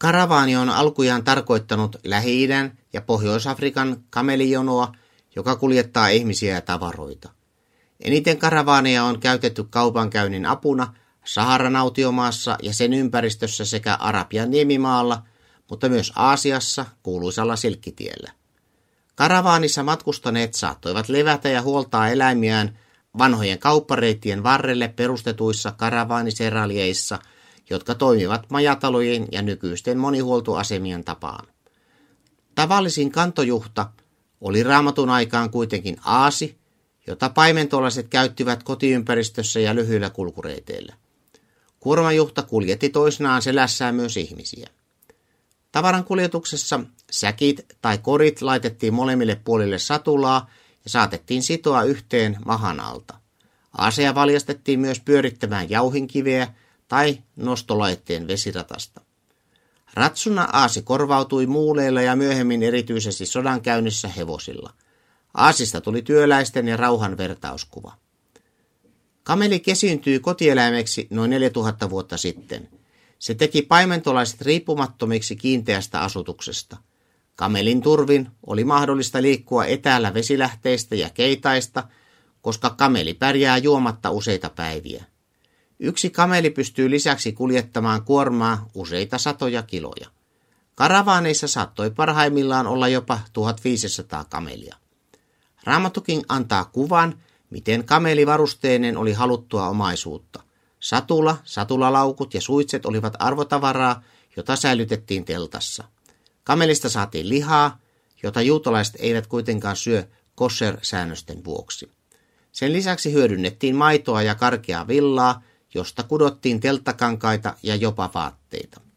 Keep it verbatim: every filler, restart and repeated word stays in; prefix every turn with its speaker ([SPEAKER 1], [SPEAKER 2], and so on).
[SPEAKER 1] Karavaani on alkujaan tarkoittanut Lähi-idän ja Pohjois-Afrikan kamelijonoa, joka kuljettaa ihmisiä ja tavaroita. Eniten karavaaneja on käytetty kaupankäynnin apuna Saharan autiomaassa ja sen ympäristössä sekä Arabian niemimaalla, mutta myös Aasiassa kuuluisalla silkkitiellä. Karavaanissa matkustaneet saattoivat levätä ja huoltaa eläimiään vanhojen kauppareittien varrelle perustetuissa karavaaniseraljeissa, jotka toimivat majatalojen ja nykyisten monihuoltoasemien tapaan. Tavallisin kantojuhta oli Raamatun aikaan kuitenkin aasi, jota paimentolaiset käyttivät kotiympäristössä ja lyhyillä kulkureiteillä. Kuormajuhta kuljetti toisinaan selässään myös ihmisiä. Tavaran kuljetuksessa säkit tai korit laitettiin molemmille puolille satulaa ja saatettiin sitoa yhteen mahan alta. Aaseja valjastettiin myös pyörittämään jauhinkiveä tai nostolaitteen vesiratasta. Ratsuna aasi korvautui muuleilla ja myöhemmin erityisesti sodankäynnissä hevosilla. Aasista tuli työläisten ja rauhan vertauskuva. Kameli kesiintyi kotieläimeksi noin neljätuhatta vuotta sitten. Se teki paimentolaiset riippumattomiksi kiinteästä asutuksesta. Kamelin turvin oli mahdollista liikkua etäällä vesilähteistä ja keitaista, koska kameli pärjää juomatta useita päiviä. Yksi kameli pystyy lisäksi kuljettamaan kuormaa useita satoja kiloja. Karavaaneissa saattoi parhaimmillaan olla jopa tuhatviisisataa kamelia. Raamattukin antaa kuvan, miten kamelivarusteinen oli haluttua omaisuutta. Satula, satulalaukut ja suitset olivat arvotavaraa, jota säilytettiin teltassa. Kamelista saatiin lihaa, jota juutalaiset eivät kuitenkaan syö kosher-säännösten vuoksi. Sen lisäksi hyödynnettiin maitoa ja karkeaa villaa, josta kudottiin telttakankaita ja jopa vaatteita.